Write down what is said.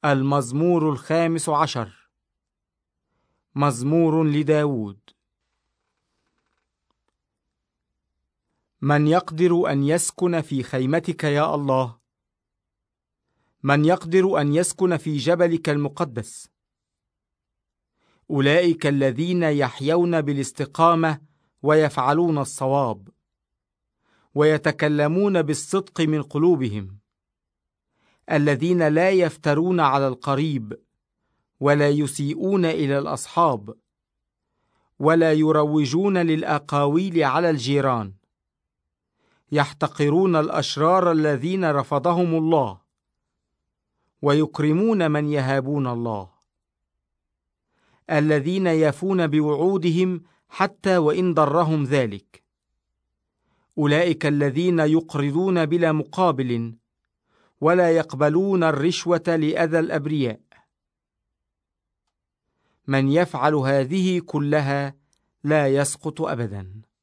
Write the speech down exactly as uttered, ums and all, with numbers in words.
المزمور الخامس عشر. مزمور لداود. من يقدر أن يسكن في خيمتك يا الله؟ من يقدر أن يسكن في جبلك المقدس؟ أولئك الذين يحيون بالاستقامة ويفعلون الصواب، ويتكلمون بالصدق من قلوبهم، الذين لا يفترون على القريب، ولا يسيئون إلى الأصحاب، ولا يروجون للأقاويل على الجيران، يحتقرون الأشرار الذين رفضهم الله، ويكرمون من يهابون الله، الذين يفون بوعودهم حتى وإن ضرهم ذلك. أولئك الذين يقرضون بلا مقابل، ولا يقبلون الرشوة لأذى الأبرياء. من يفعل هذه كلها لا يسقط أبدا.